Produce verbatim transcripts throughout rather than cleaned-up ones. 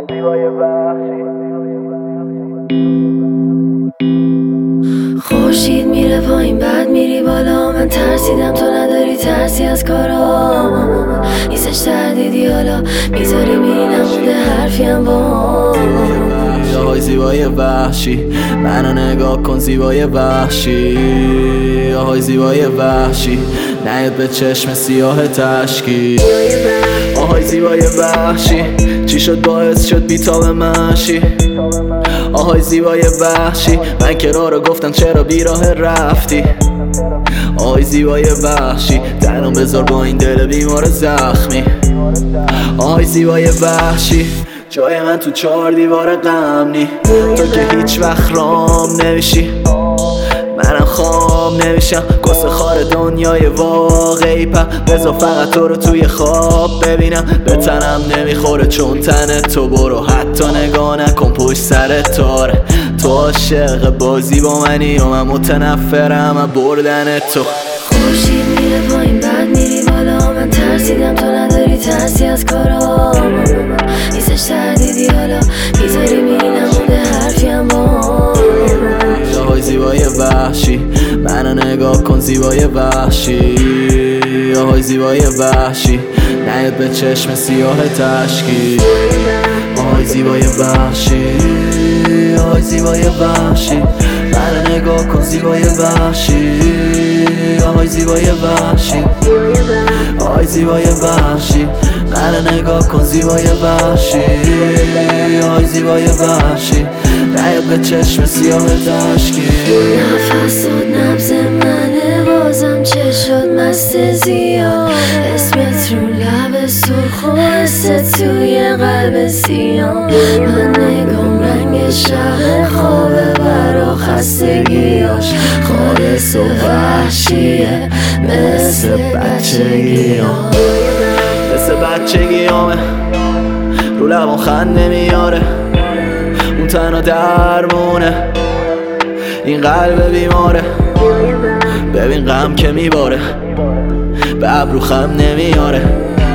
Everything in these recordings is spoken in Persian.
خورشید میره پایین بعد میری بالا، من ترسیدم تو نداری ترسی از کارام، نیستش تردیدی حالا میذاری میری نمونده حرفیم با آهای زیبای وحشی منو نگاه کن زیبای وحشی، آهای زیبای وحشی نیاد به چشم سیاه تشکی، آهای زیبای وحشی چی شد باعث شد بیتاب منشی، آهای زیبای وحشی من که راه رو گفتم چرا بیراه رفتی، آهای زیبای وحشی تنم بذار با این دل بیمار زخمی، آهای زیبای وحشی جای من تو چهار دیوار غم نی، تو که هیچ وقت رام نمیشی منم خام نمیشم، گسه خار دنیای واقعی په بذار فقط تو رو توی خواب ببینم، به تنم نمیخوره چون تن تو، برو حتی نگاه نکن پشت سر تاره، تو عاشق بازی با منی و من متنفرم از بردن تو. خورشید میره پایین بعد میری بالا، من ترسیدم تو نداری ترسی از کارام، نیستش تردیدی حالا میذاری میری نمونده حرفیم با آهای زیبای وحشی منو نگاه کن زیبای وحشی، آهای زیبای وحشی نیاد به چشم سیاه تشکی، آهای زیبای وحشی، آهای زیبای وحشی منو نگاه کن زیبای وحشی، آهای زیبای وحشی، آهای زیبای وحشی منو نگاه کن زیبای وحشی، آهای زیبای وحشی نیاد به چشم سیاه تشکی، نفس داد نبض منه بازم چه شد مست زیاد، اسمت رو لب سرخ و حست توی قلب سیاه، من نگام رنگ شب خوابه برا خستگیاش، خالص و وحشیه مثل بچگیام، مثل بچگیامه رو لبان خنده میاره، اون تنها درمونه این قلب بیماره، ببین غم که میباره به ابرو خم نمیاره،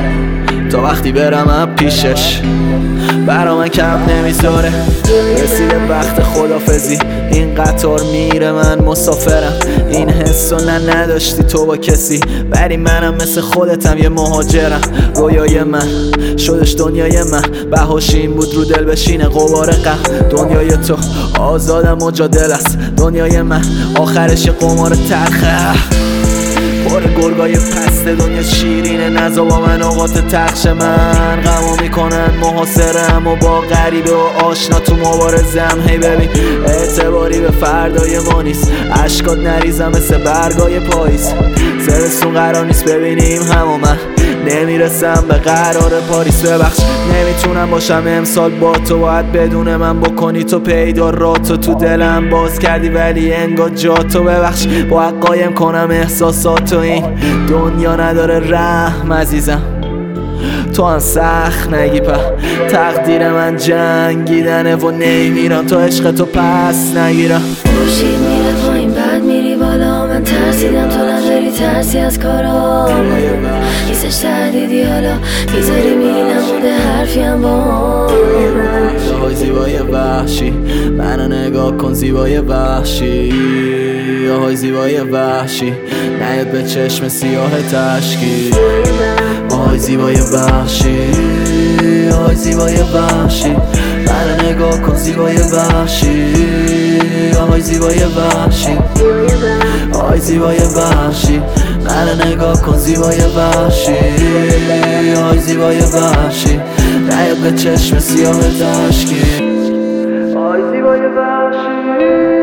تا وقتی برم اب پیشش برا من کم نمیذاره، رسیده وقت خدافزی این قطار میره من مسافرم، این حسو نه نداشتی تو با کسی ولی منم مثل خودتم یه مهاجرم، رویای من شدش دنیای من، بهاش این بود رو دل بشینه غبار غم، دنیای تو آزادم مجادل است، دنیای من آخرش یه قمار تلخه پر گرگای پست، دنیا شیرینه نزا با من اوقات تخش من، غمو میکنن محاصرم و با غریبه و آشنا تو مبارزم، هی ببین اعتباری به فردای ما نیست، اشکات نریزم مثل برگای پاییز، زمستون قرار نیست ببینیم هم و من نمیرسم به قرار پاریس، ببخش نمیتونم باشم امسال با تو، باید بدون من بکنی تو پیدا راتو، تو دلم باز کردی ولی انگار جا تو، ببخش با قایم کنم احساساتو، این دنیا نداره رحم عزیزم تو هم سخت نگی په، تقدیر من جنگیدنه و نمیرم تا عشق تو پس نگیرم. خورشید میره پایین بعد میری بالا، من ترسیدم تو نداری ترسی از کارام، نیستش تردیدی حالا میذاری میری نمونده حرفیم با آهای زیبای وحشی منو نگاه کن زیبای وحشی، آهای زیبای وحشی نیاد به چشم سیاه تشکی، آهای زیبای وحشی، آهای زیبای وحشی منو نگاه کن زیبای وحشی، آهای زیبای وحشی، آهای زیبای وحشی منو نگاه کن زیبای وحشی، آهای زیبای وحشی نیاد به چشم سیاه تشکی، آهای زیبای وحشی.